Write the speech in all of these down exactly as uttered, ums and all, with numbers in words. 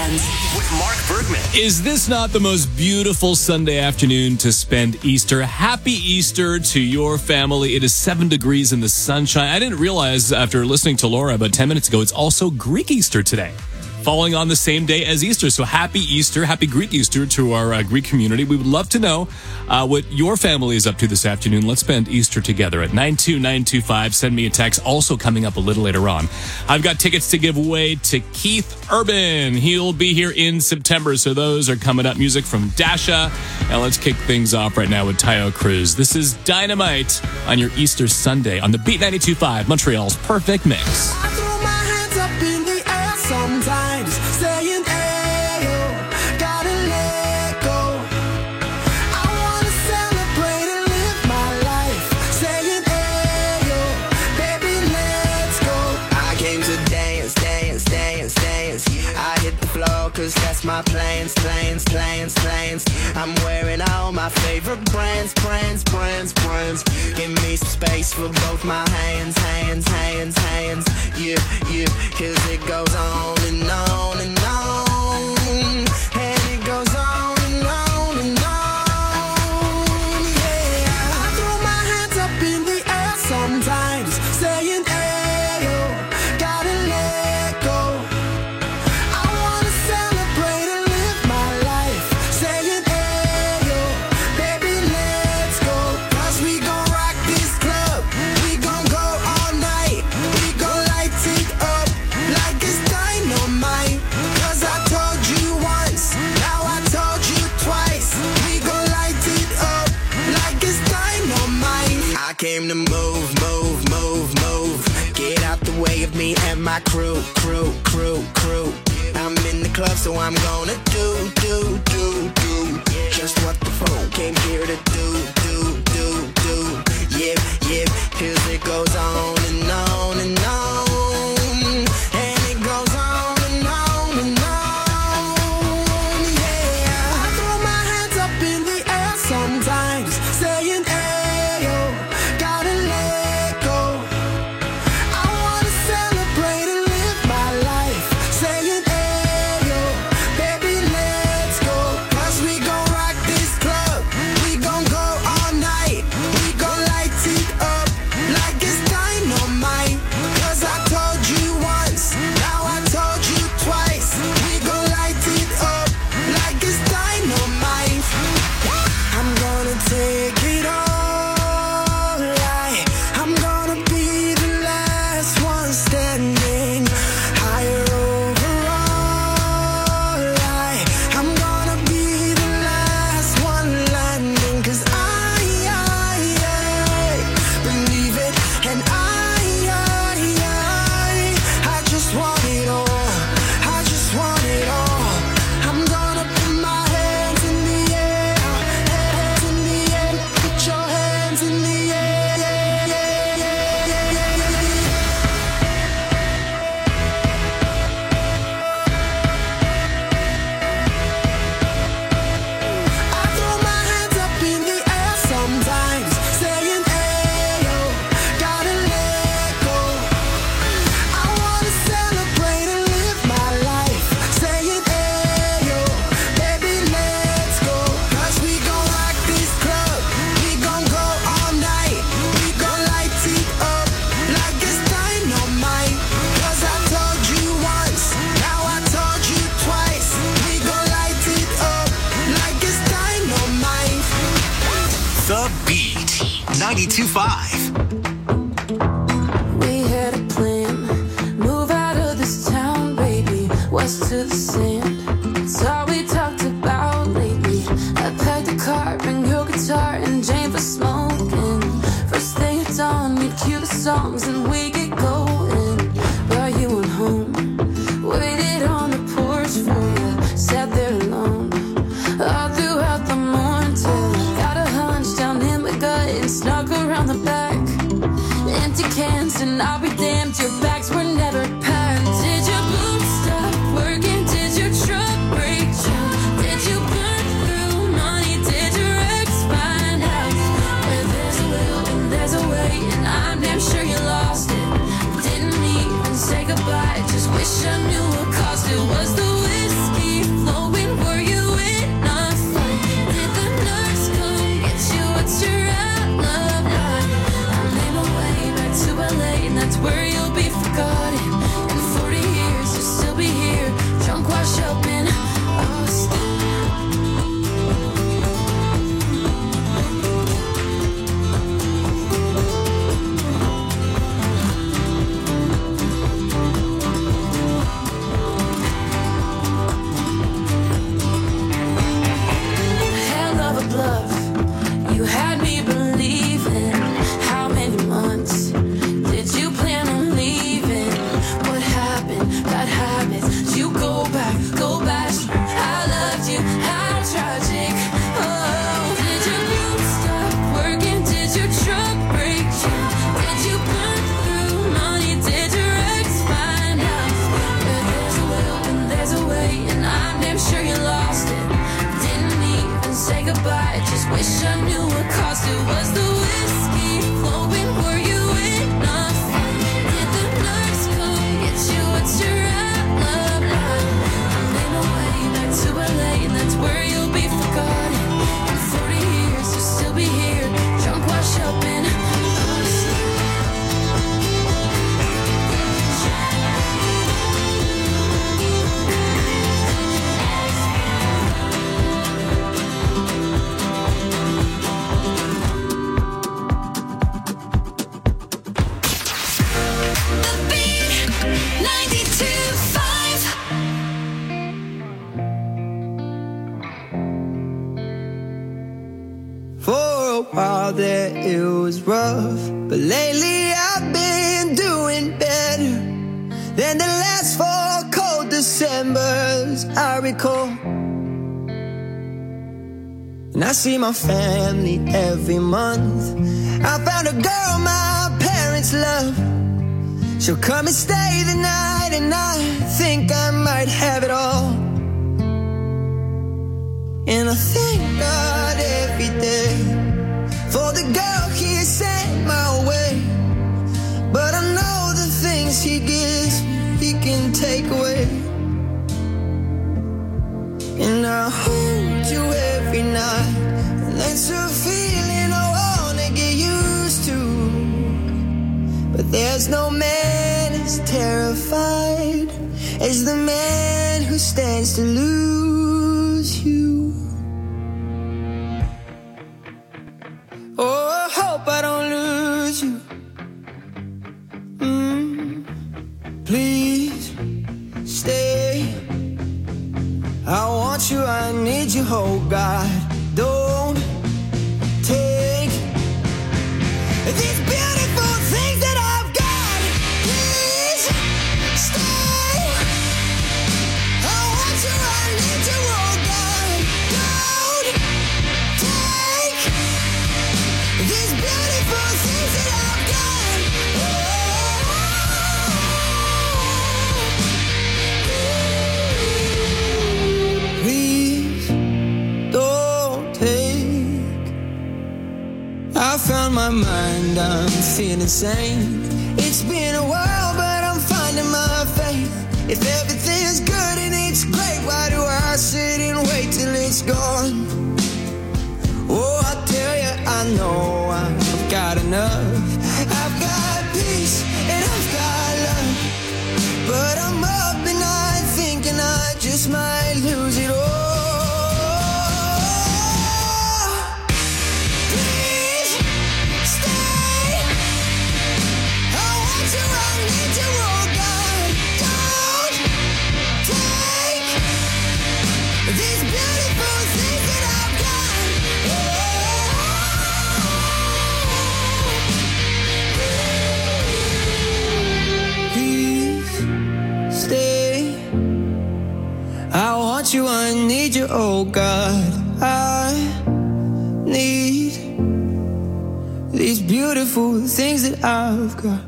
weekends with Mark Bergman. Is this not the most beautiful Sunday afternoon to spend Easter? Happy Easter to your family. It is seven degrees in the sunshine. I didn't realize after listening to Laura about ten minutes ago, it's also Greek Easter today, falling on the same day as Easter. So happy Easter, happy Greek Easter to our uh, Greek community. We would love to know uh, what your family is up to this afternoon. Let's spend Easter together at nine two nine two five. Send me a text. Also coming up a little later on, I've got tickets to give away to Keith Urban. He'll be here in September, so those are coming up. Music from Dasha. Now let's kick things off right now with Tayo Cruz. This is Dynamite on your Easter Sunday on the Beat ninety-two point five, Montreal's perfect mix. I throw my hands up in the air sometimes, saying, ayo, gotta let go. I wanna celebrate and live my life, saying, ayo, baby, let's go. I came to dance, dance, dance, dance. I hit the floor cause that's my plans, plans, plans, plans. I'm wearing all my favorite brands, brands, brands, brands. Give me some space for both my hands, hands, hands, hands. Yeah, yeah, cause it goes on and on and on. And it goes on and on and on. Yeah, I throw my hands up in the air sometimes, saying, ayo, gotta let go. I wanna celebrate and live my life, saying, ayo, baby, let's go. Cause we gon' rock this club, we gon' go all night. We gon' light it up like it's dynamite. Cause I told you once, now I told you twice. We gon' light it up like it's dynamite. I came to move, move, move, move. Get out the way of me and my crew, crew, crew, crew. I'm in the club, so I'm gonna do, do, do, do just what the phone came here to do, do, do, do. Yep, yep, cause it goes on and on and on. And it goes on and on and on. Yeah, I throw my hands up in the air sometimes, saying, ayo, gotta let go. I wanna celebrate and live my life, saying, ayo, baby, let's go. Cause we gon' rock this club, we gon' go all night. We gon' light it up like it's dynamite. Cause I told you once, now I told you twice. We gon' light it up like it's dynamite. I'm gonna take it all, like I'm gonna be the last one standing. Higher overall, like I'm gonna be the last one landing. Cause I, I, I believe it, and I, I, I I just want it all, I just want it all. I'm gonna put my hands in the air, hands in the air. Put your hands in the air, yeah, yeah, yeah, yeah, yeah, I throw my hands up in the air sometimes, saying, ayo, gotta let go. I wanna celebrate and live my life, saying, ayo, baby, let's go. Cause we gon' rock this club, we gon' go all night. We gon' light it up like it's dynamite. Cause I told you once, now I told you twice. We gon' light it up like it's dynamite. The Beat ninety-two point five. We had a plan, move out of this town, baby, west to the sand. It's all we talked about lately. I packed the car, bring your guitar, and Jane for smoking. First thing at dawn, we'd cue the songs and we get going. But you went home, waited on the porch for you, sat there alone all throughout the morning till I got a hunch down in my gut and snuck around the back. Empty cans and I'll be damned, your bags were never packed. Did your boots stop working? Did your truck break down? Did you burn through money? Did your ex find out? Where there's a will and there's a way, and I'm damn sure you lost it. Didn't even say goodbye, just wish I knew what caused it. Was the whiskey forgotten. In forty years, you'll still be here, drunk, washed up in Austin. Hell of a bluff, you had me believing. How many months did you plan on leaving? What happened? Bad habits. Did you go back? Go back. I loved you. How tragic. Oh, did your boot stop working? Did your truck break down? Did you burn through money? Did your ex find out? But there's a will and there's a way, and I'm damn sure you lost it. Didn't even say goodbye. Just wish I knew what cost it. Was the whiskey flowing? Were you enough? Did the nurse come get you? What's your alibi? I'm in a way back to L A, and that's where you'll be forgotten. In forty years, you'll still be here, drunk, washed up in Austin. The Beat ninety-two five. For a while there it was rough, but lately I've been doing better than the last four cold Decembers I recall. And I see my family every month. I found a girl my parents love. She'll come and stay the night, and I think I might have it all. And I thank God every day for the girl he sent my way. But I know the things he gives me, he can take away. And I hold you every night, and that's a feeling I wanna get used to. But there's no man as terrified as the man who stands to lose you. Oh, I hope I don't lose you. Mm, please stay. I want you, I need you, oh God. Don't take these beautiful things that I've got. Please stay. I want you, I need you, oh God. Don't take these beautiful things that I've got. Oh, please don't take. I found my mind, I'm feeling sane. It's been a while, but I'm finding my faith. If everything's good and it's great, why do I sit and wait till it's gone? Oh, I tell you, I know I've got enough. I've got peace and I've got love. But I'm up and I thinking I just might lose it all. Please stay. I want you, I need you, oh God. Don't take these beautiful things that I've got. Please stay. I want you, I need you, oh God. I need these beautiful things that I've got.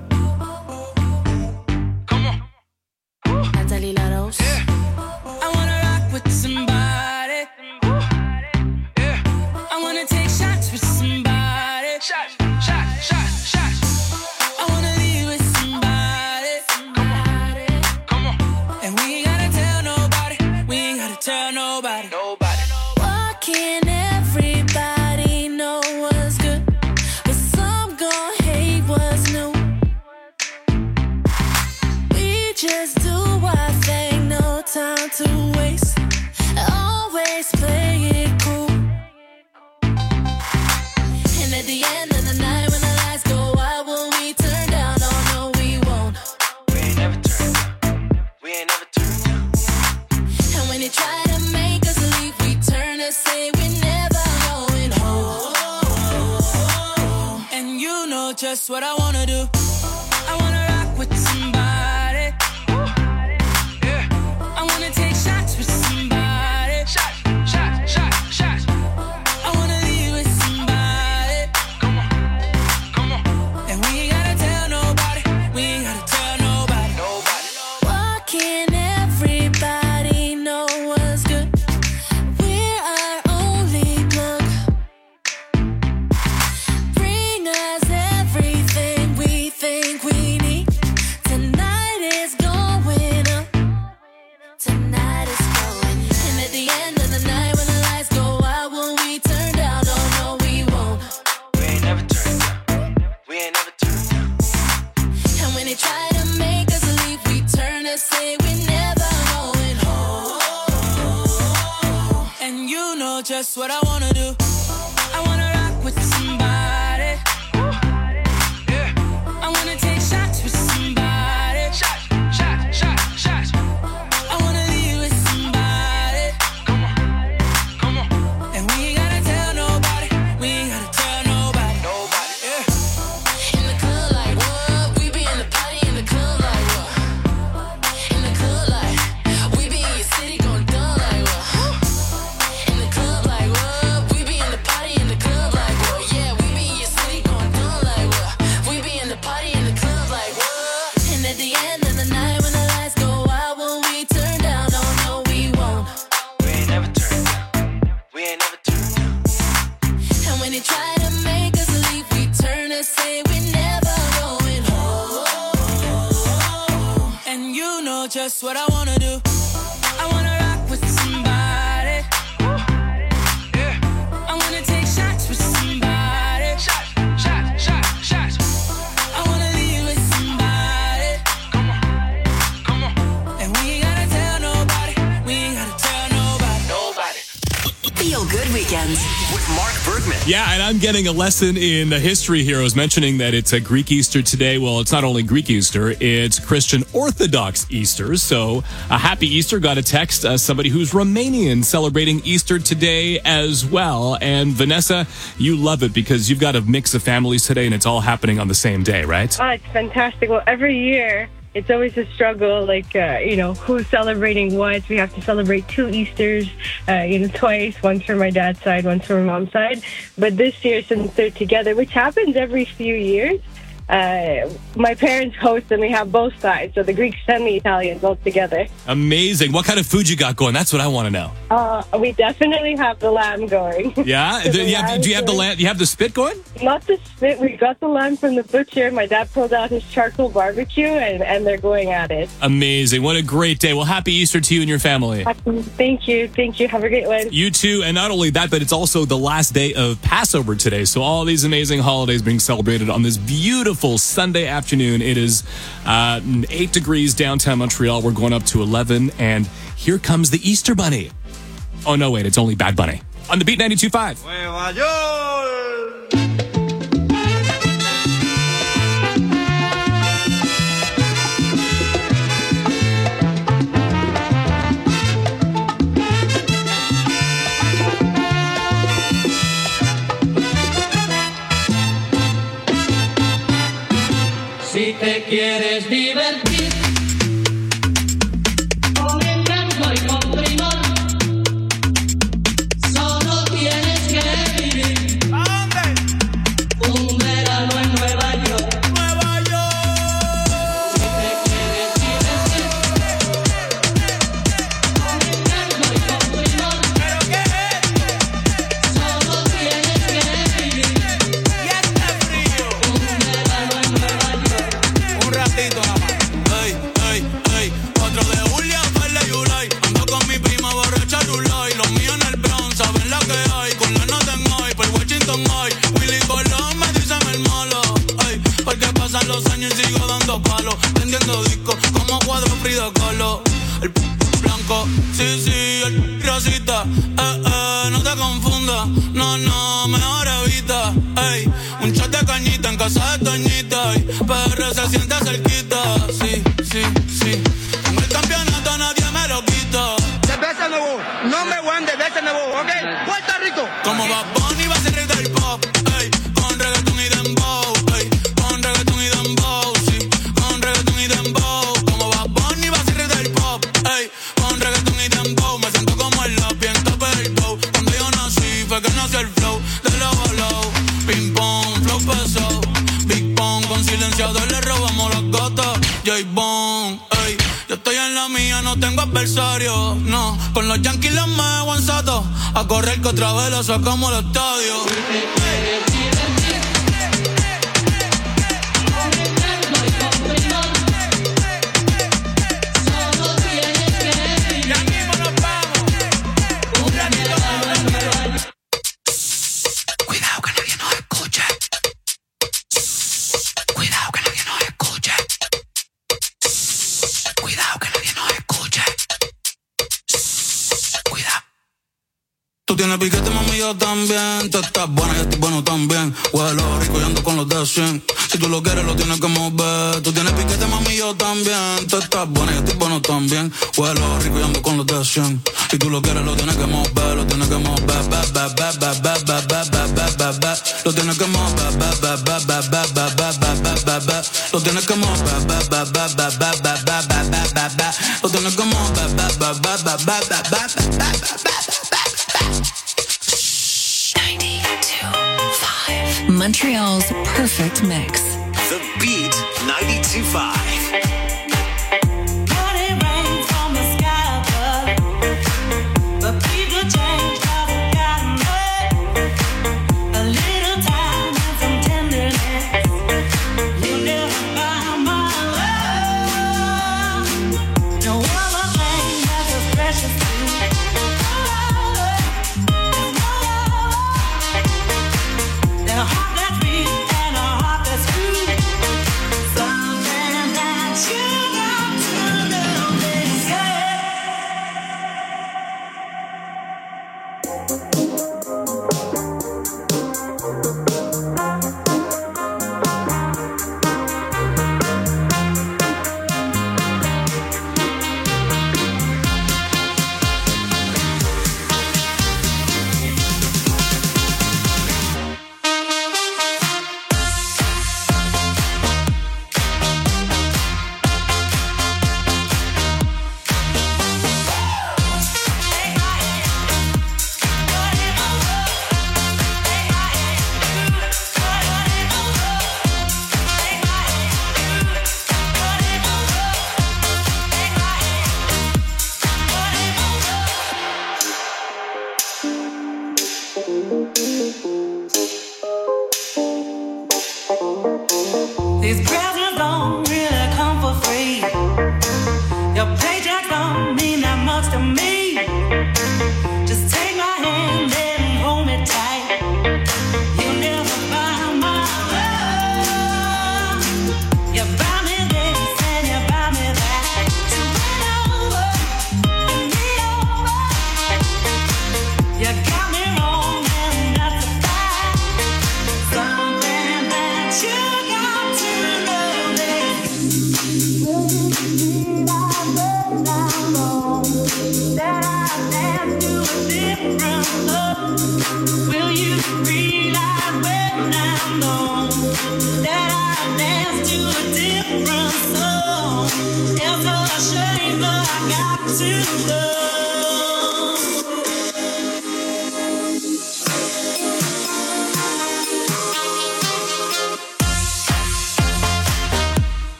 Natalie Laros. I wanna rock with somebody. I wanna take shots with somebody. Shot, shot, shot, shot. I wanna leave with somebody. Come on. And we ain't gotta tell nobody. We ain't gotta tell nobody. Nobody. Why can't everybody know what's good, but some gon' hate what's new? just do our thing, no time to waste. Always play it cool. And at the end of the night, when the lights go out, will we turn down? Oh no, we won't. We ain't never turned down. We ain't never turned down. And when they try to make us leave, we turn and say we're never going home. And you know just what I wanna do. I wanna rock with somebody. Yeah. I wanna take shots with somebody. Shot, shot, shot, shot. I wanna leave with somebody. Come on, come on. And we ain't gotta tell nobody. We ain't gotta tell nobody. Nobody. Why can't everybody know what's good? We're our only plug. Bring us everything we think we need. Tonight is going up. Tonight is going. And at the end of the night, when the lights go out, will we turn down? Oh no, we won't. We ain't never turned down. We ain't never turned down. And when they try to make us leave, we turn and say we're never going home. And you know just what I wanna do. I wanna rock with somebody. Yeah. I wanna take shots with somebody. Shot, shot, shot, shot. I wanna leave with somebody. Come on, come on. And we ain't gotta tell nobody. We ain't gotta tell nobody. Nobody. Yeah. In the club like what? We be in the party in the club like what? In the club like we be in your city going dumb like what? In the club like what? We be in the party in the club like what? Yeah, we be in your city going dumb like what? We be in the party in the club like what? And at the end of the night, when the lights go out, will we turn down? Oh no, we won't. We ain't never turned down. We ain't never turned down. And when they try to make us leave, we turn and say we're never going home. And you know just what I wanna do. I wanna rock with somebody. Yeah. I wanna take shots with somebody. Shot, shot, shot, shot. I wanna leave with somebody. Come on, come on. And we ain't gotta tell nobody. We ain't gotta tell nobody. Nobody. Feel Good Weekends. With Mark Bergman. Yeah, and I'm getting a lesson in the history here. I was mentioning that it's a Greek Easter today. Well, it's not only Greek Easter, it's Christian Orthodox Easter. So a happy Easter. Got a text, uh, somebody who's Romanian celebrating Easter today as well. And Vanessa, you love it because you've got a mix of families today and it's all happening on the same day, right? Oh, it's fantastic. Well, every year, it's always a struggle, like, uh, you know, who's celebrating what. We have to celebrate two Easters, uh, you know, twice, once for my dad's side, once for my mom's side. But this year, since they're together, which happens every few years, uh, my parents host and we have both sides, so the Greeks and the Italians all together. Amazing. What kind of food you got going? That's what I want to know. Uh, we definitely have the lamb going. Yeah? The Do you have, do you have the lamb land, you have the spit going? Not the spit. We got the lamb from the butcher. My dad pulled out his charcoal barbecue, and, and they're going at it. Amazing. What a great day. Well, happy Easter to you and your family. Thank you. Thank you. Have a great one. You too. And not only that, but it's also the last day of Passover today. So all these amazing holidays being celebrated on this beautiful Sunday afternoon. It is uh, eight degrees downtown Montreal. We're going up to eleven. And here comes the Easter Bunny. Oh, no, wait. It's only Bad Bunny. On the Beat ninety-two point five. Nueva York. Si te quieres divertir con encanto y con primor, solo tienes que vivir ¿A dónde? un verano en Nueva York. Nueva York. Si te quieres divertir con encanto y con primor, ¿Pero qué es? solo tienes que vivir Y este frío. un verano en Nueva York. Un ratito nada más. Ey, ey, ey. cuatro de julio, Verde July. Ando con mi prima borracha Rulay. Los míos en el Bronx, saben la que hay. Con la nota en hoy, por Washington hoy. Willy Colón me dicen el malo. Ey, porque pasan los años y sigo dando palos. prendiendo disco como cuadro Frida Kahlo. El p blanco, sí, sí, el rosita. Eh, eh, no te confundas, no, no, mejor evita. Ey, un shot de cañita en casa de Toñita. Y P R se siente cerquita. Sí, sí, sí. Tengo el campeonato, nadie me lo quita. Cerveza nuevo, nombre one de cerveza nuevo, ¿ok? Puerto Rico. Como Bad Bunny va a ser rey del pop, ey, con reggaetón y dembow, ey, con reggaetón y dembow, sí, con reggaetón y dembow. Como Bad Bunny va a ser rey del pop, ey, con reggaetón y dembow. Me siento como el lobby en top del go. Cuando yo nací fue que nació el flow de low a low. Ping pong, flow pesado, Big Pong, con silenciador le robamos las gotas. J-Bone, ey, yo estoy en la mía, no tengo adversario, no. Con los Yankees los me aguanzato, a correr que otra vez lo sacamos al estadio. Cuidado que nadie nos escuche. Cuidado que nadie nos escuche. Cuidado que nadie nos escuche. Cuidado. Tú tienes piquete, mami, yo también. Tú estás buena, yo estoy bueno también. Huelo rico y ando con los de cien. Si tú lo quieres, lo tienes que mover. Tú tienes piquete, mami, yo también. Tú estás buena, yo estoy bueno también. Huelo rico y ando con los de cien. Si tú lo quieres, lo tienes que mover. Lo tienes que mover, ba, ba, ba, ba, ba, ba, ba, ba, ba, ba, ba. Lo tienes que mover, ba, ba, ba, ba, ba, ba, ba, ba, ba, ba, ba. Lo tienes que mover, ba, ba, ba, ba, ba, ba, ba, ba, ba, ba, ba. Lo tienes que mover, ba, ba, ba, ba, ba, ba, ba, ba, ba, ba. Montreal's perfect mix. The Beat ninety-two point five.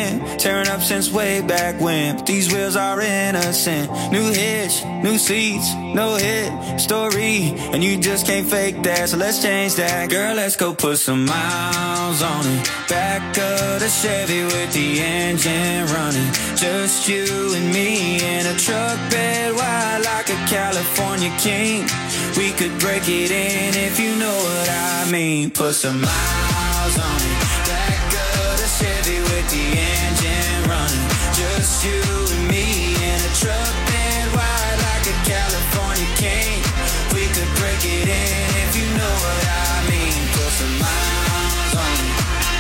been tearing up since way back when, but these wheels are innocent. New hitch, new seats, no hit story, and you just can't fake that, so let's change that. Girl, let's go put some miles on it. Back of the Chevy with the engine running, just you and me in a truck bed wide like a California king. We could break it in if you know what I mean. Put some miles on it. Back of the Chevy with the engine running, just you and me in a truck bed wide like a California king. We could break it in if you know what I mean. Put some miles on it.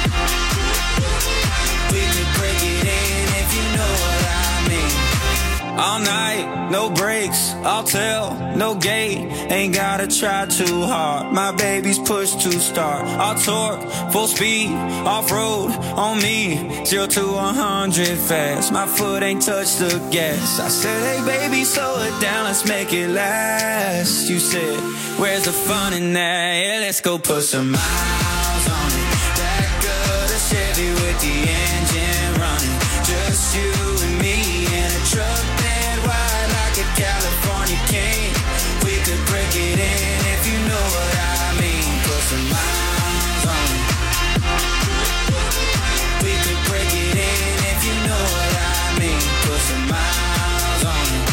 We could break it in if you know what I mean. All night, no brakes, I'll tell, no gate. Ain't gotta try too hard, my baby's push to start. I'll torque, full speed, off-road, on me, zero to one hundred fast. My foot ain't touched the gas. I said, hey baby, slow it down, let's make it last. You said, where's the fun in that? Yeah, let's go put some miles on it. Back of the Chevy with the engine running, just you and me in a truck bed wide like a California king. We could break it in if you know what I mean. Put some miles on it. We could break it in if you know what I mean. Put some miles on it.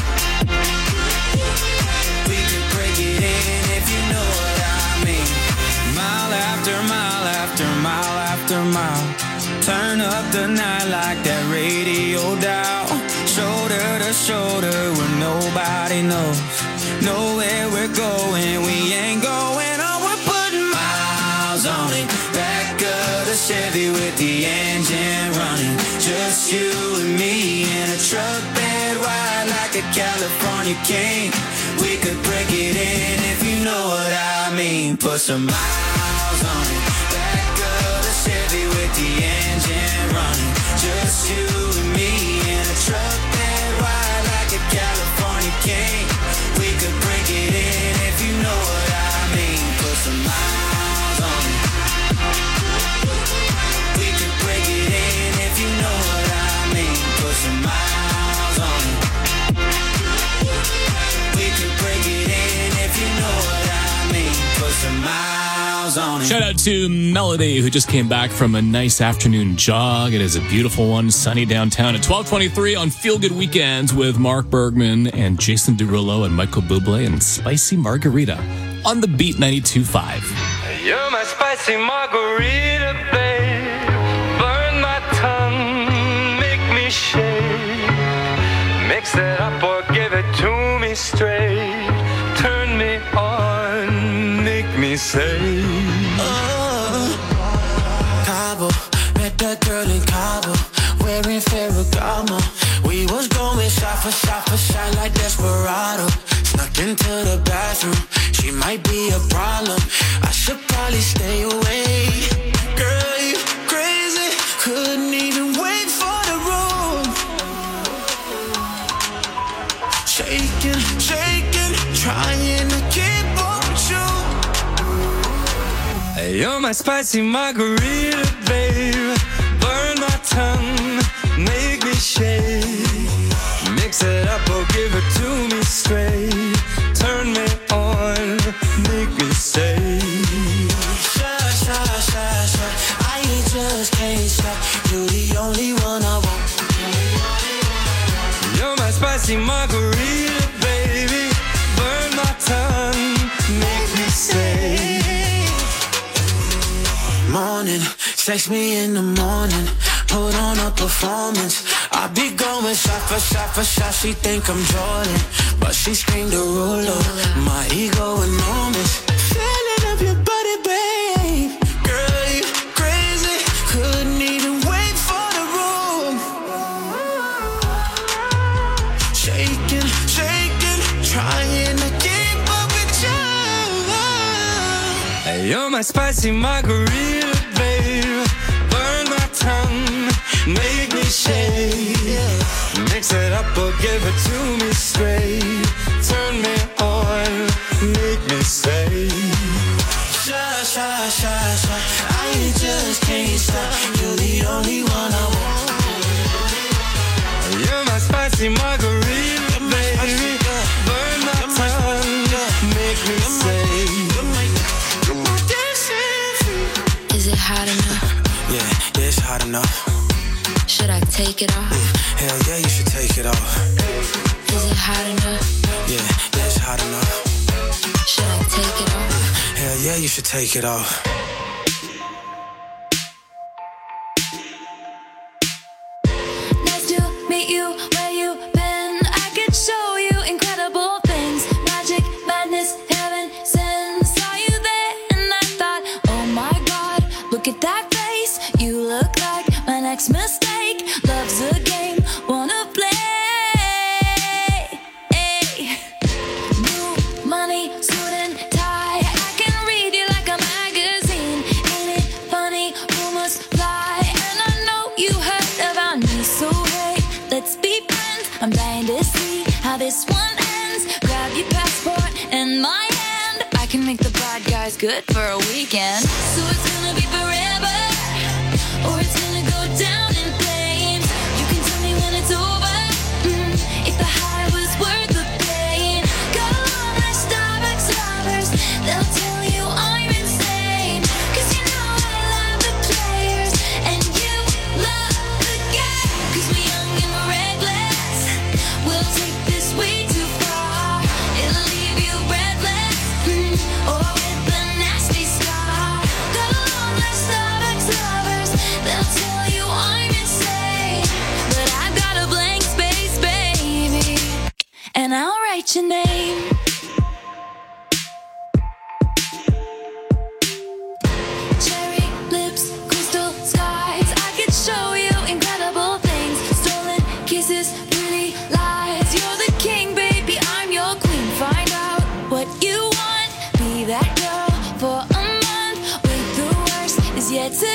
We could break it in if you know what I mean. Mile after mile after mile after mile, turn up the night like that radio dial. Shoulder to shoulder where nobody knows. Know where we're going, we ain't going on. We're putting miles on it. Back of the Chevy with the engine running, just you and me in a truck bed wide like a California king. We could break it in if you know what I mean. Put some miles on it. Back of the Chevy with the engine running, just you and me in a truck bed wide like a California king. We could break it in if you know what I mean. Put some miles on it. We could break it in if you know what I mean. Put some miles on it. We could break it in if you know what I mean. Put some miles on it. Shout out to Melody, who just came back from a nice afternoon jog. It is a beautiful one, sunny downtown at twelve twenty-three on Feel Good Weekends with Mark Bergman and Jason Derulo and Michael Bublé and Spicy Margarita on the Beat ninety-two point five. You're my spicy margarita, babe. Burn my tongue, make me shake. Mix it up or give it to me straight. Turn me on, make me say. Oh, Cabo, met that girl in Cabo, wearing Ferragamo. We was going shot for shot for shot like Desperado. Snuck into the bathroom, she might be a problem. I should probably stay away. Girl, you crazy, couldn't even wait for the room. Shaking, shaking, trying to keep up with you. You're my spicy margarita, babe. Burn my tongue, make me shake. Mix it up or give it to me straight. Turn me on, make me say. Shy, shy, shy, shy, I just can't stop. You're the only one I want. You're my spicy margarita, baby. Burn my tongue, make me say. Morning, text me in the morning, put on a performance. I be going shot for shot for shot. She think I'm Jordan, but she screamed a ruler. My ego enormous. Feeling of your body, babe. Girl, you crazy, couldn't even wait for the room. Shaking, shaking, trying to keep up with you. You're my spicy margarita, babe. Burn my tongue, make me shake. Mix it up or give it to me straight. Turn me on, make me say. Shy, shy, shy, shy, I just can't stop. You're the only one I want. spicy margarita, baby. Burn my tongue, make me say. Is it hot enough? Yeah, yeah, it's hot enough. Should I take it off? Hell yeah, you should take it off. Is it hot enough? Yeah, yeah, it's hot enough. Should I take it off? Hell yeah, you should take it off. Nice to meet you, where you been? I could show you incredible things. Magic, madness, heaven sent. Saw you there and I thought, oh my God, look at that face. You look like my next mistake. Love's a game, wanna play. New money, suit and tie. I can read you like a magazine. Ain't it funny? Rumors fly, and I know you heard about me. So hey, let's be friends. I'm dying to see how this one ends. Grab your passport and my hand. I can make the bad guys good for a weekend. So it's gonna be forever, or it's gonna go down in flames. You can tell me when it's over, mm, if the high was worth the pain. Go on, let's Starbucks lovers. They'll tell you I'm insane. Cause you know I love the players, and you love the game. Cause we're young and we're reckless. We'll take this way too far. It'll leave you breathless, mm, or with a nasty scar. Go on, let's Starbucks lovers. They'll tell you I'm insane. But I've got a blank space, baby, and I'll write your name. Cherry lips, crystal skies. I could show you incredible things. Stolen kisses, pretty lies. You're the king, baby, I'm your queen. Find out what you want. Be that girl for a month. Wait, the worst is yet to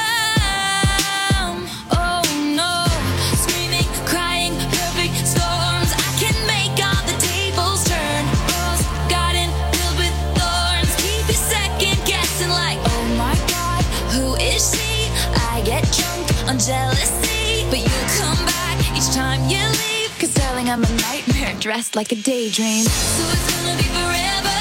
come. Oh no, screaming, crying, perfect storms. I can make all the tables turn. Rose garden filled with thorns. Keep you second guessing like, oh my God, who is she? I get drunk on jealousy, but you come back each time you leave. Cause darling, I'm a nightmare dressed like a daydream. So it's gonna be forever,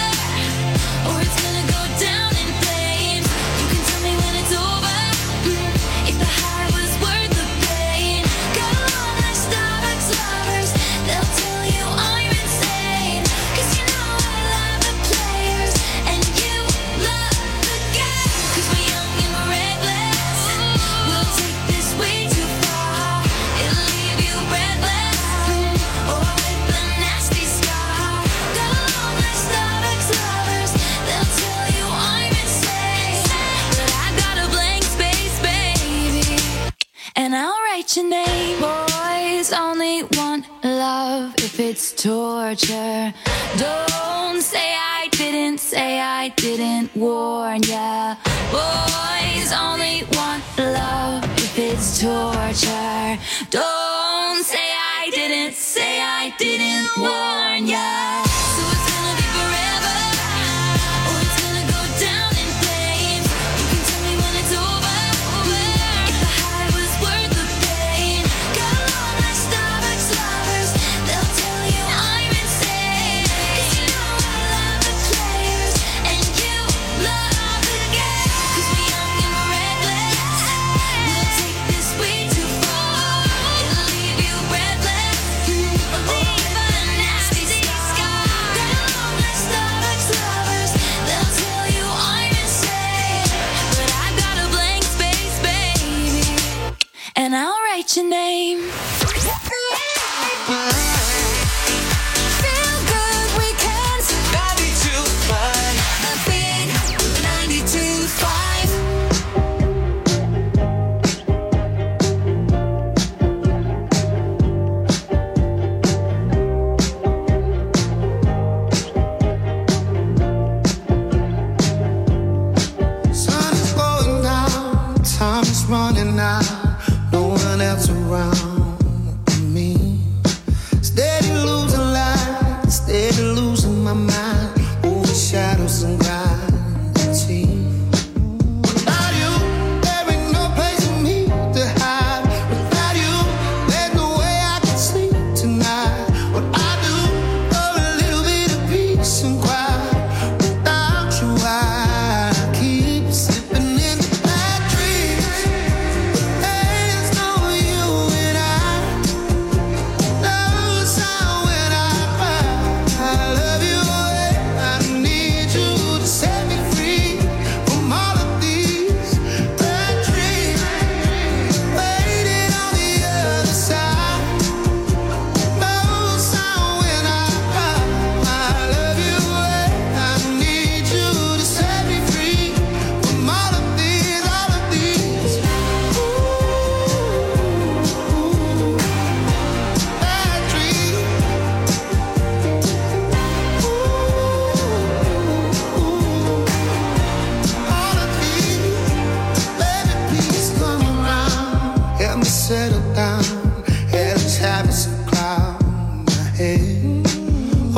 or it's gonna go down in flames. You can tell me when it's over, mm, if the high was worth the pain. Go on, let's Starbucks lovers. They'll tell you I'm insane. Cause you know I love the players, and you love the game. Cause we're young and we're reckless. We'll take this way too far. It'll leave you breathless, mm, or with a nasty scar. Go on, let's Starbucks lovers. They'll tell you I'm insane. But I've got a blank space, baby, and I'll write your name. Boys only want love if it's torture. Don't say I didn't, say I didn't warn ya. Boys only want love if it's torture. Don't say I didn't, say I didn't warn ya. So it's gonna be forever, or it's gonna go down in flames. You can tell me when it's over, if the high was worth the pain. Go on, let's Starbucks lovers. They'll tell you I'm insane. Cause you know I love the players, and you love the game. Cause we're young and we're reckless. We'll take this way too far. It'll leave you breathless, mm, or with a nasty scar. Go on, let's Starbucks lovers. They'll tell you I'm insane. But I've got a blank space, baby, and I'll write your name. Feel good weekends. ninety-two five. The Big ninety-two five. Sun is going down, time is running out. No one else around me.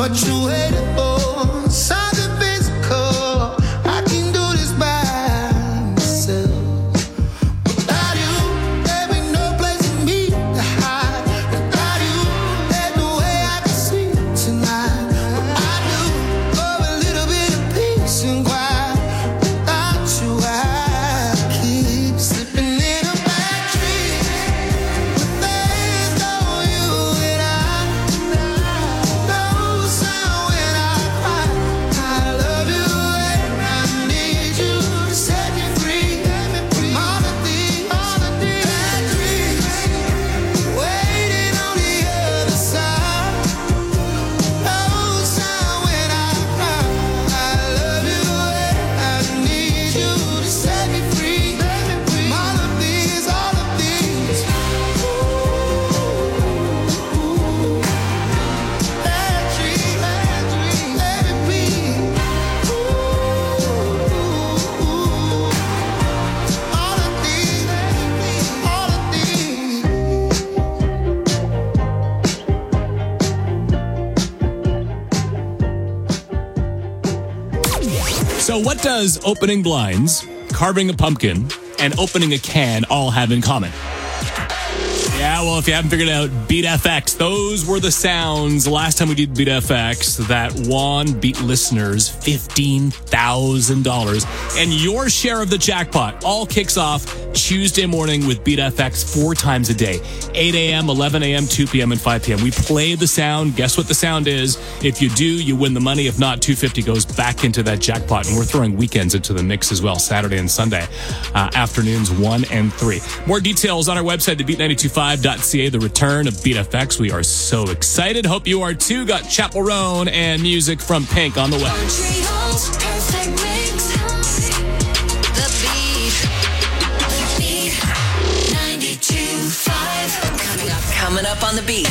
what you waiting for? Something physical. I can do this by myself. Without you, there be no place for me to hide. Without you, there's no way I can sleep tonight. But I do for a little bit of peace and quiet. Without you, I keep slipping in a bad dream. But there's no you and I. No sound when I cry. I love you and I need you to set me free. From all the things, all the things, bad dreams, waiting on the other side. No sound when I cry. I love you and I need you to set me free. From all the things, all the things. Bad dreams, bad dreams, let it be. All the things, all the things. So, what does opening blinds, carving a pumpkin, and opening a can all have in common? Yeah, well, if you haven't figured it out, Beat F X, those were the sounds last time we did Beat F X that won Beat listeners fifteen thousand dollars. And your share of the jackpot all kicks off Tuesday morning with Beat F X four times a day. eight a.m., eleven a.m., two p.m., and five p.m. We play the sound. Guess what the sound is? If you do, you win the money. If not, two hundred fifty dollars goes back into that jackpot. And we're throwing weekends into the mix as well, Saturday and Sunday, uh, afternoons one and three. More details on our website, the beat nine two five dot c a, the return of Beat F X. We are so excited. Hope you are too. Got Chapel Roan and music from Pink on the way. Montreal's perfect mix. The beat. The beat. ninety-two point five. Coming up. Coming up on the beat.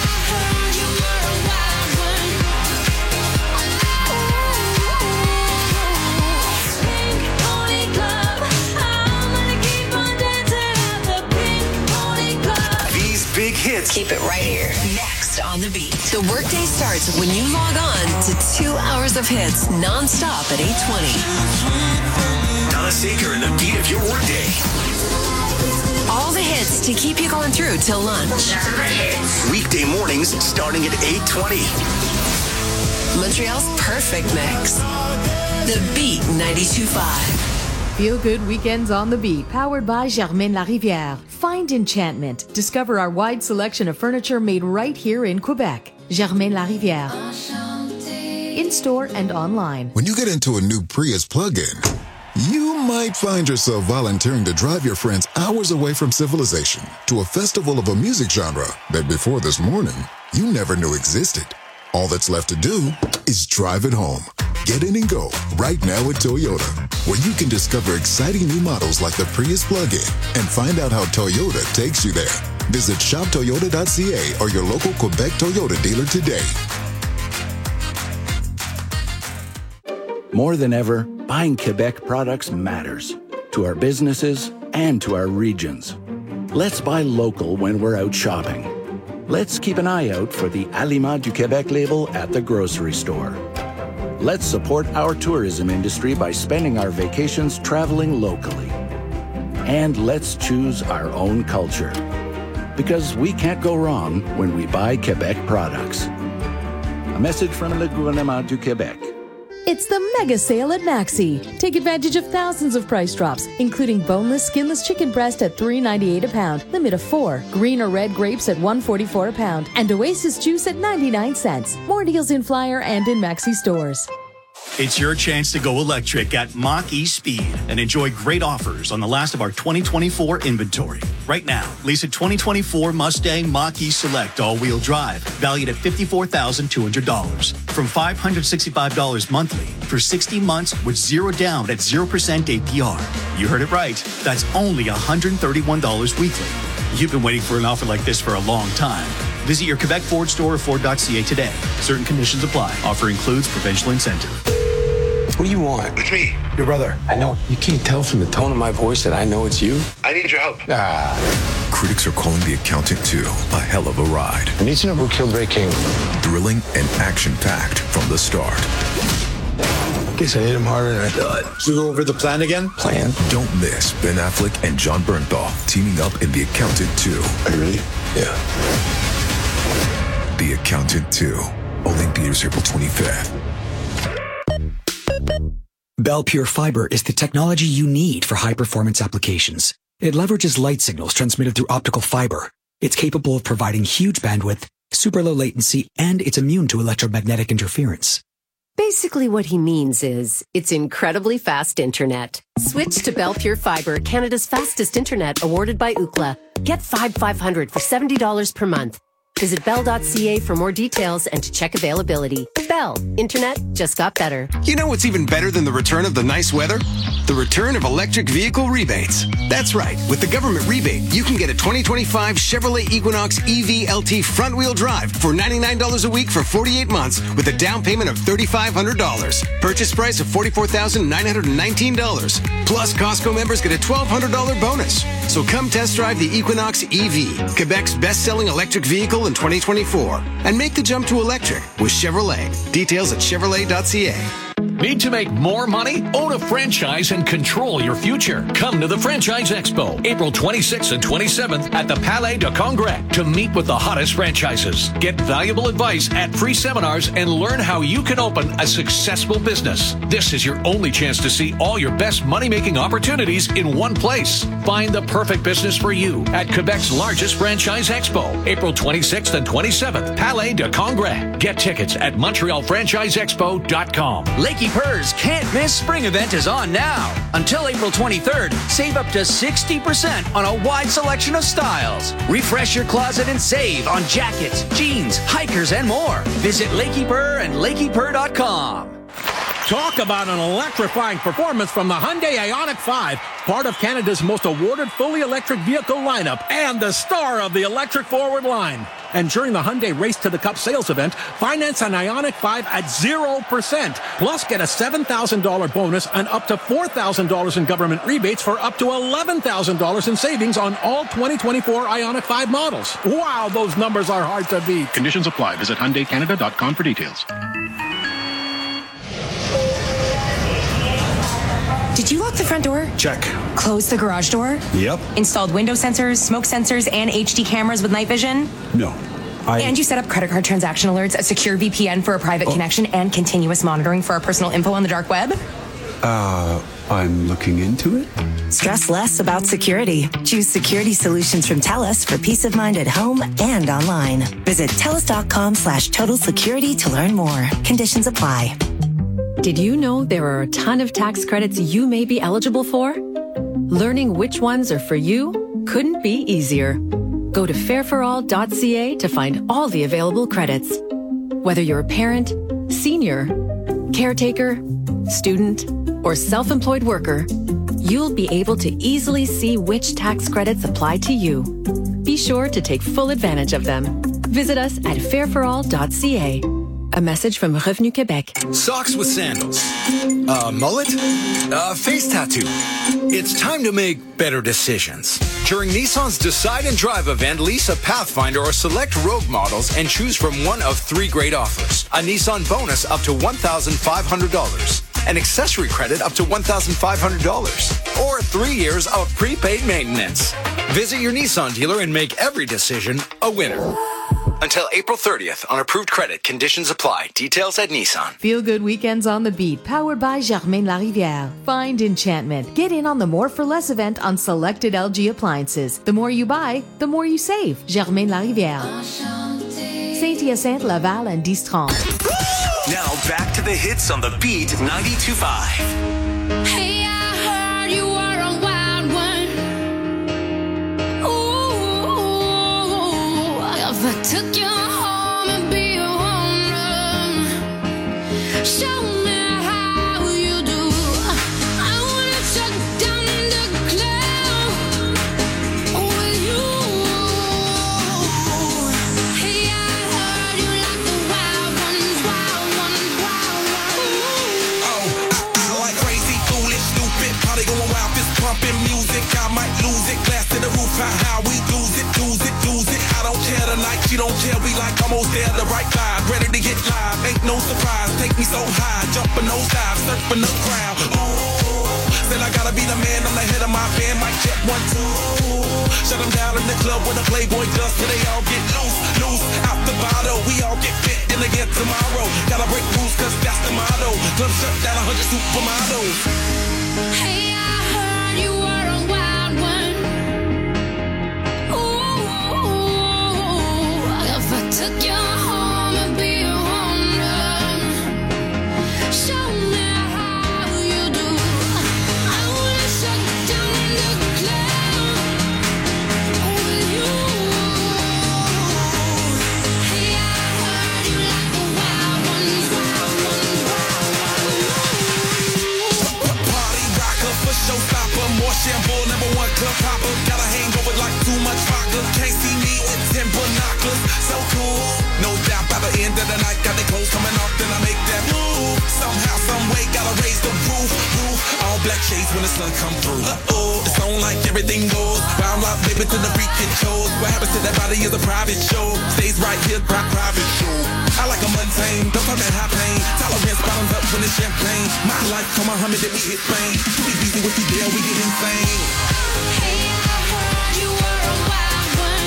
These big hits. Keep it right here. Next on the beat. The workday starts when you log on to two hours of hits nonstop at eight twenty. Donna Saker and the beat of your workday. All the hits to keep you going through till lunch. Weekday mornings starting at eight twenty. Montreal's perfect mix. The Beat ninety-two point five. Feel good weekends on the beat, powered by Germaine Larivière. Find enchantment. Discover our wide selection of furniture made right here in Quebec. Germaine Larivière. In store and online. When you get into a new Prius plug-in, you might find yourself volunteering to drive your friends hours away from civilization to a festival of a music genre that before this morning, you never knew existed. All that's left to do is drive it home. Get in and go right now at Toyota, where you can discover exciting new models like the Prius plug-in and find out how Toyota takes you there. Visit shop toyota dot c a or your local Quebec Toyota dealer today. More than ever, buying Quebec products matters to our businesses and to our regions. Let's buy local when we're out shopping. Let's keep an eye out for the Aliments du Québec label at the grocery store. Let's support our tourism industry by spending our vacations traveling locally. And let's choose our own culture. Because we can't go wrong when we buy Quebec products. A message from Le Gouvernement du Québec. It's the mega sale at Maxi. Take advantage of thousands of price drops, including boneless, skinless chicken breast at three ninety-eight a pound, limit of four. Green or red grapes at one forty-four a pound, and Oasis juice at ninety-nine cents. More deals in Flyer and in Maxi stores. It's your chance to go electric at Mach-E Speed and enjoy great offers on the last of our twenty twenty-four inventory. Right now, lease a twenty twenty-four Mustang Mach-E Select all-wheel drive, valued at fifty-four thousand two hundred dollars, from five hundred sixty-five dollars monthly for sixty months with zero down at zero percent A P R. You heard it right. That's only one hundred thirty-one dollars weekly. You've been waiting for an offer like this for a long time. Visit your Quebec Ford store or Ford dot c a today. Certain conditions apply. Offer includes provincial incentive. What do you want? It's me. Your brother. I know. You can't tell from the tone of my voice that I know it's you. I need your help. Ah. Critics are calling The Accountant two a hell of a ride. I need to know who killed Ray King. Thrilling and action-packed from the start. Guess I hit him harder than I thought. Should we go over the plan again? Plan? Don't miss Ben Affleck and John Bernthal teaming up in The Accountant two. Are you ready? Yeah. The Accountant two. Only in theaters April twenty-fifth. Bell Pure Fiber is the technology you need for high-performance applications. It leverages light signals transmitted through optical fiber. It's capable of providing huge bandwidth, super low latency, and it's immune to electromagnetic interference. Basically what he means is, it's incredibly fast internet. Switch to Bell Pure Fiber, Canada's fastest internet, awarded by Ookla. Get five five hundred for seventy dollars per month. Visit bell dot c a for more details and to check availability. Bell. Internet just got better. You know what's even better than the return of the nice weather? The return of electric vehicle rebates. That's right. With the government rebate, you can get a twenty twenty-five Chevrolet Equinox E V L T front-wheel drive for ninety-nine dollars a week for forty-eight months with a down payment of three thousand five hundred dollars. Purchase price of forty-four thousand nine hundred nineteen dollars. Plus, Costco members get a twelve hundred dollars bonus. So come test drive the Equinox E V, Quebec's best-selling electric vehicle in twenty twenty-four, and make the jump to electric with Chevrolet. Details at chevrolet dot c a. Need to make more money? Own a franchise and control your future. Come to the Franchise Expo, April twenty-sixth and twenty-seventh at the Palais de Congrès to meet with the hottest franchises. Get valuable advice at free seminars and learn how you can open a successful business. This is your only chance to see all your best money-making opportunities in one place. Find the perfect business for you at Quebec's largest Franchise Expo, April twenty-sixth and twenty-seventh, Palais de Congrès. Get tickets at montreal franchise expo dot com. Lakey Purr's Can't Miss Spring event is on now. Until April twenty-third, save up to sixty percent on a wide selection of styles. Refresh your closet and save on jackets, jeans, hikers, and more. Visit Lakey Purr and lakey purr dot com. Talk about an electrifying performance from the Hyundai Ioniq five, part of Canada's most awarded fully electric vehicle lineup and the star of the electric forward line. And during the Hyundai Race to the Cup sales event, finance an Ioniq five at zero percent. Plus, get a seven thousand dollars bonus and up to four thousand dollars in government rebates for up to eleven thousand dollars in savings on all twenty twenty-four Ioniq five models. Wow, those numbers are hard to beat. Conditions apply. Visit hyundai canada dot com for details. Did you lock the front door? Check. Close the garage door? Yep. Installed window sensors, smoke sensors, and H D cameras with night vision? No. I... And you set up credit card transaction alerts, a secure V P N for a private oh. connection, and continuous monitoring for our personal info on the dark web? Uh, I'm looking into it. Stress less about security. Choose security solutions from TELUS for peace of mind at home and online. Visit telus dot com slash total security to learn more. Conditions apply. Did you know there are a ton of tax credits you may be eligible for? Learning which ones are for you couldn't be easier. Go to fair for all dot c a to find all the available credits. Whether you're a parent, senior, caretaker, student, or self-employed worker, you'll be able to easily see which tax credits apply to you. Be sure to take full advantage of them. Visit us at fair for all dot c a. A message from Revenu Québec. Socks with sandals. A mullet? A face tattoo. It's time to make better decisions. During Nissan's Decide and Drive event, lease a Pathfinder or select Rogue models and choose from one of three great offers. A Nissan bonus up to one thousand five hundred dollars. An accessory credit up to one thousand five hundred dollars. Or three years of prepaid maintenance. Visit your Nissan dealer and make every decision a winner. Until April thirtieth on approved credit. Conditions apply. Details at Nissan. Feel good weekends on the beat, powered by Germain Larivière. Find enchantment. Get in on the More for Less event on selected L G appliances. The more you buy, the more you save. Germain Larivière. Saint-Hyacinthe, Laval, and Distron. Now back to the hits on the beat ninety-two point five. Hey, I heard you were a wild one. Ooh, if I took you home and be a woman, show me how you do. I wanna shut down the club with you. Hey, I heard you like the wild ones, wild ones, wild ones. Oh, about how we lose it, lose it, lose it. I don't care tonight, she don't care. We like almost there, the right vibe, ready to get live. Ain't no surprise, take me so high, jumping those dives, surfing the crowd. Ooh, said I gotta be the man, I'm the head of my band. Mic check one two. Shut them down in the club with a Playboy dust till they all get loose, loose out the bottle. We all get fit in again tomorrow. Gotta break rules 'cause that's the motto. Club shut down a hundred supermodels. Hey, I heard you were a wild one. Ooh, if I took you home and be a home run, show me how you do. I wanna shut down in the club with you. Hey, I heard you like the wild ones, wild ones, wild ones. Party rocker for showstopper, more shampoo, number one club popper. Got a hangover like too much vodka. Can't see me with ten binoculars. So cool, no doubt by the end of the night, got the clothes coming off, then I make that move. Somehow, some way, gotta raise the roof, roof. All black shades when the sun come through. Uh-oh, it's on like everything goes. Round lock, baby, to the freak it shows. What happens to that body is a private show. Stays right here, pri- private show. I like a mundane, don't talk that high pain. Tolerance bottoms up when it's champagne. My life, come on, Muhammad, then we hit fame. Too easy with you there, we get insane. Hey, I heard you were a wild one.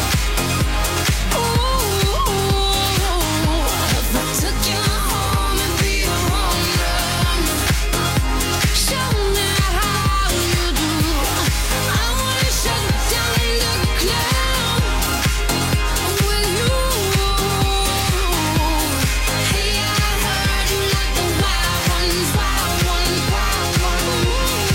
Ooh, if I took you home and be a home run, show me how you do. I wanna shut down in the club with you. Hey, I heard you like the wild ones, wild ones, wild ones.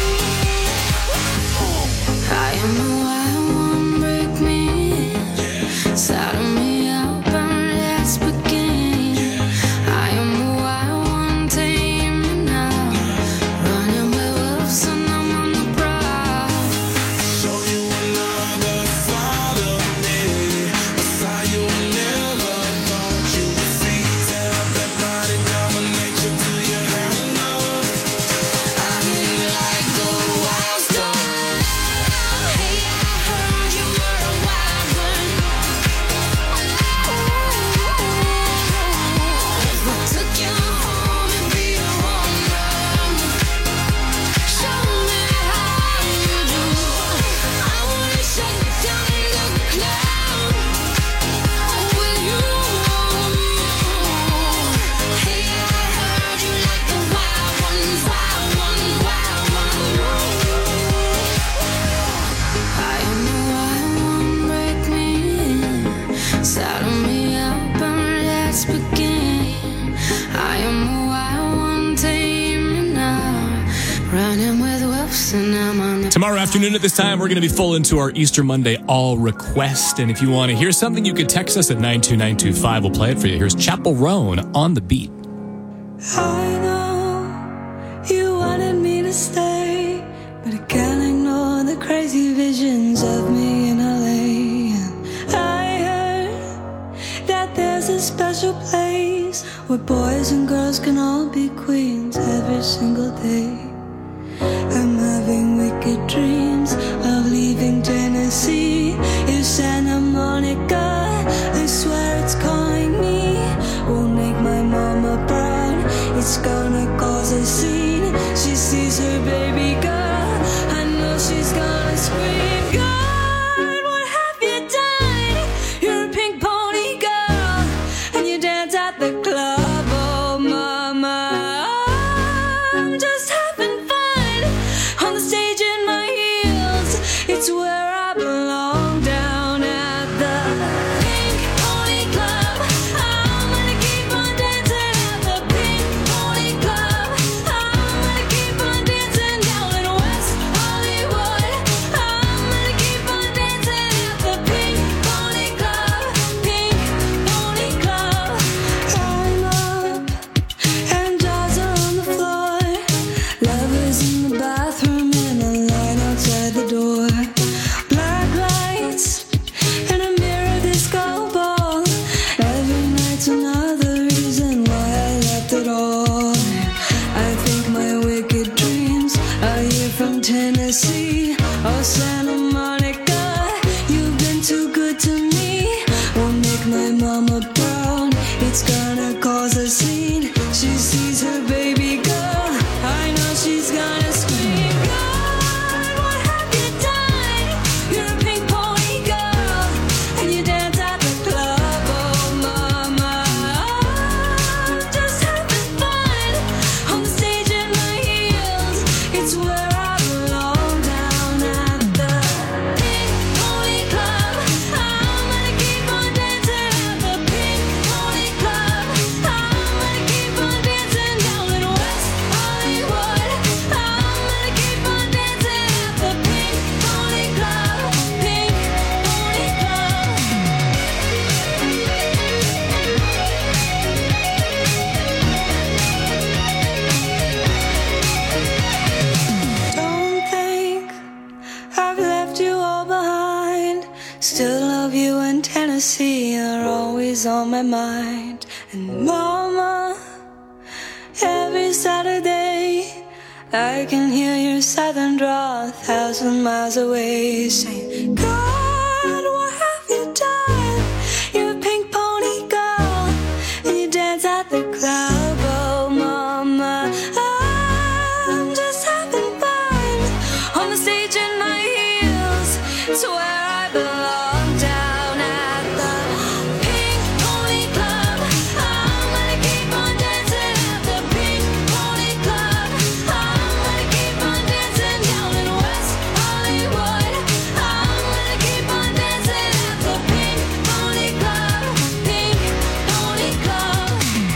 I am the wild one, break me, saddle me up and let's begin. I am the wild one, tame me now, running with wolves and I'm on the prowl. Show you another side of me, a side you never thought you would see. Tell that body dominate you till you have enough. I hear you like the wild stuff. Hey, I heard you were a wild one. If I took you home and be a home run, show me how you do. I wanna shut down in the club with you. Hey, I heard you like the wild ones, wild ones, wild ones. I am the wild one, break me, saddle me up and let's begin. I am the wild one, tame me now, running with wolves and I'm on the Tomorrow afternoon at this time, we're going to be full into our Easter Monday all request. And if you want to hear something, you can text us at nine two nine two five. We'll play it for you. Here's Chapel Roan on the beat. I know you wanted me to stay, but I can't ignore the crazy visions of me in L A. I heard that there's a special place where boys and girls can all be queens every single day. I'm having wicked dreams of leaving Tennessee. If Santa Monica, I swear it's calling me, won't make my mama proud. It's gonna cause a scene. She sees her baby girl, I know she's gonna scream. God, what have you done? You're a pink pony girl, and you dance at the club. Oh, mama, I'm just having fun on the stage in my heels. It's where I belong, down at the Pink Pony Club. I'm gonna keep on dancing at the Pink Pony Club. I'm gonna keep on dancing down in West Hollywood. I'm gonna keep on dancing at the Pink Pony Club. Pink Pony Club. I'm up and jaws are on the floor. Lovers in the bathroom and a line outside the door. Black lights and a mirror disco ball. Every night's another reason why I left it all. I think my wicked dreams are here from Tennessee or Santa Monica. see are always on my mind. And mama, every Saturday I can hear your southern drawl a thousand miles away, saying, God, what have you done? You're a pink pony girl, and you dance at the club. Oh mama, I'm just having fun on the stage in my heels. It's where I belong, down at the Pink Pony Club. I'm gonna keep on dancing at the Pink Pony Club. I'm gonna keep on dancing down in West Hollywood. I'm gonna keep on dancing at the Pink Pony Club. Pink Pony Club.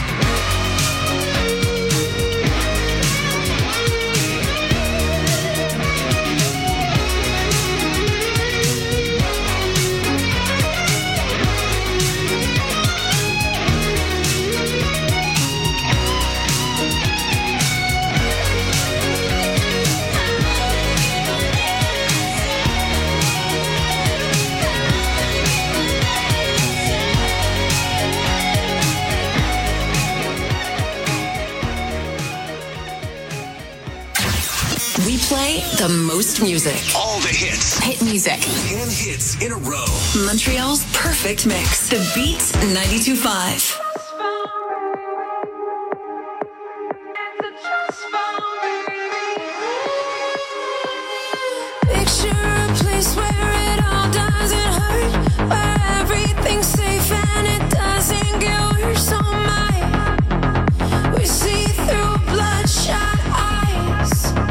We play the most music. All the hits. Hit music. ten hits in a row. Montreal's perfect mix. The Beat ninety-two point five. Picture a place where it all doesn't hurt, where everything's safe and it doesn't get worse. Oh my, we see through bloodshot eyes.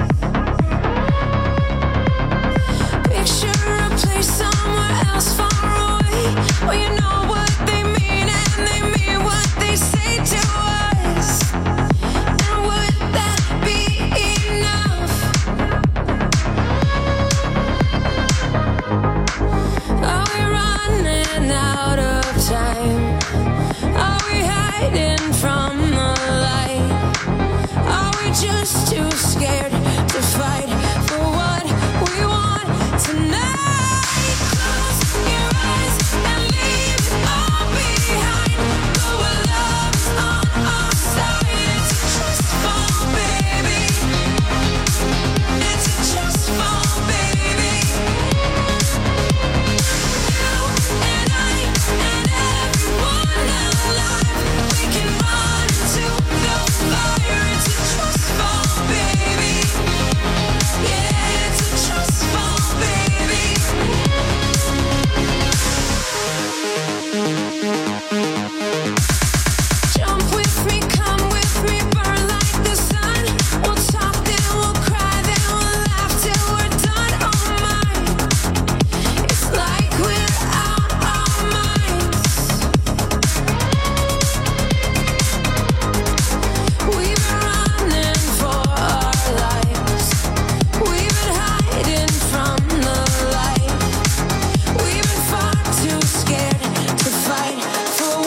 Picture a place somewhere else far away, where you know what they mean and they mean what they say to us. And would that be enough? Are we running out of time? Are we hiding from the light? Are we just too scared to fight for what we want tonight? Close your eyes and leave it all behind. Go where love's on our side. It's a trust fall, baby. It's a trust fall, baby. You and I and everyone alive, we can run into the fire. It's a trust fall, baby. Yeah, it's a trust fall, baby. Jump with me, come with me, burn like the sun. We'll talk, then we'll cry, then we'll laugh till we're done. Oh my, it's like we're out our minds. We've been running for our lives. We've been hiding from the light. We've been far too scared to fight for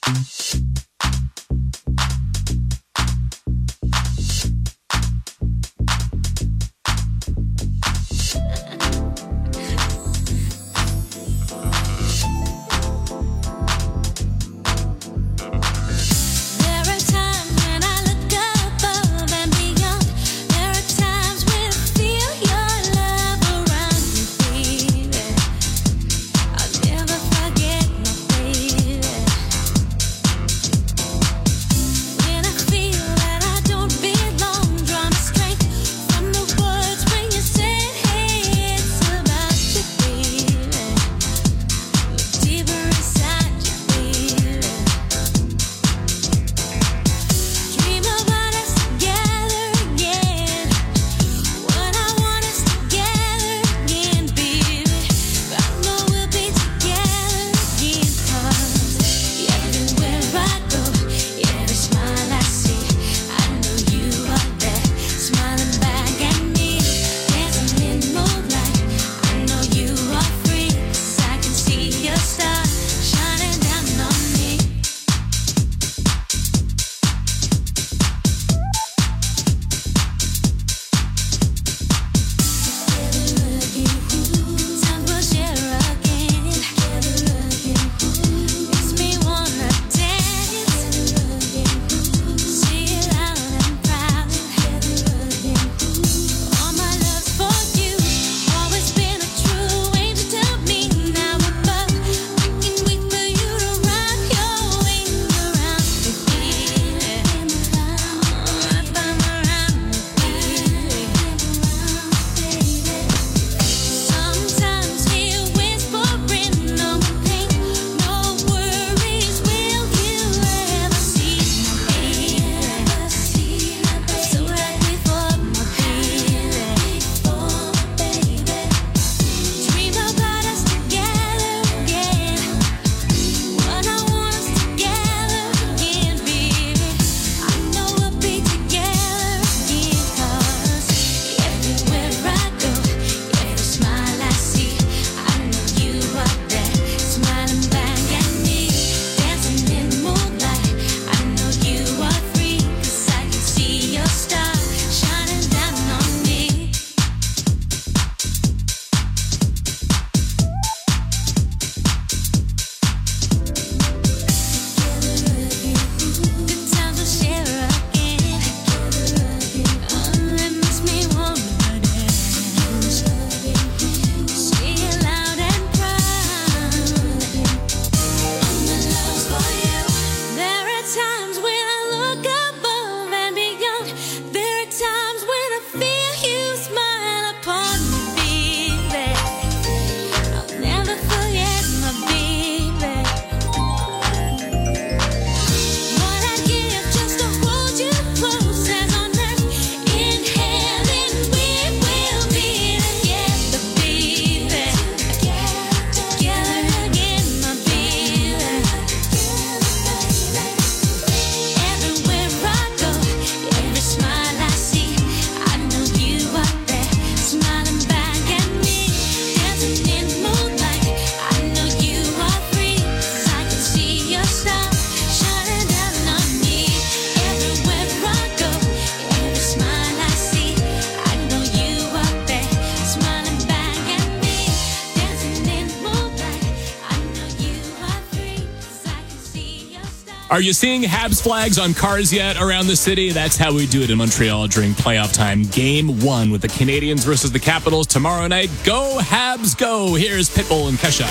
Are you seeing Habs flags on cars yet around the city? That's how we do it in Montreal during playoff time. Game one with the Canadiens versus the Capitals tomorrow night. Go Habs, go. Here's Pitbull and Kesha.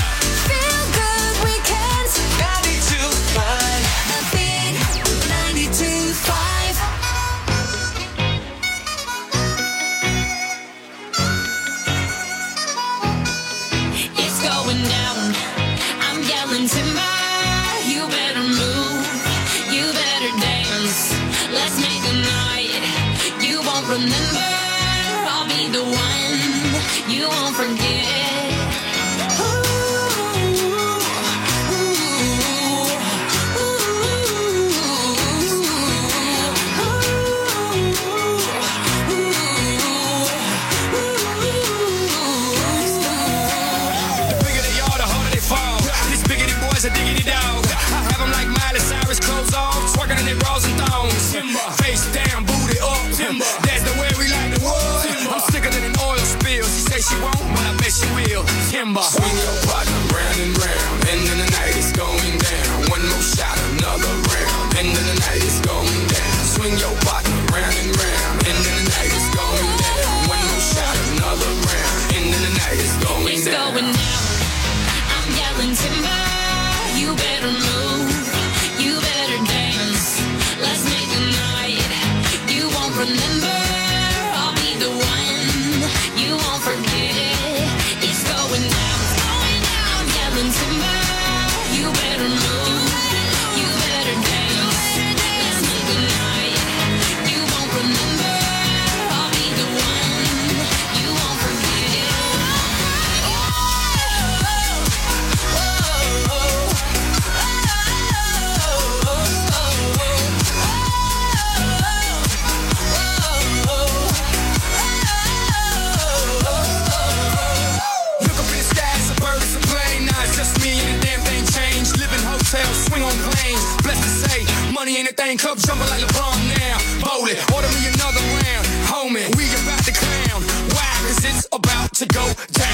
Remember, I'll be the one you won't forget. The bigger they are, the harder they fall. This biggity boy's a diggity dog. I have them like Miley Cyrus. night is going down. Swing your body round and round. End of the night is going down. One more shot, another round. End of the night is going It's down. going down. I'm yelling timber. You better move. You better dance. Let's make a night you won't remember. I'll be the one you won't forget it. It's going down. It's going down. I'm yelling timber. You better move. You better dance. Let's make a night you won't remember. I'll be the one you won't forget it. Look up in the sky, it's a bird, it's a plane. Nah, it's just me and the damn thing changed. Live in hotels, swing on planes. Blessed to say, money ain't a thing. Club jumping like LeBron now. Bowl it, order me another round. Homie, we about to clown. Why? Cause it's about to go down.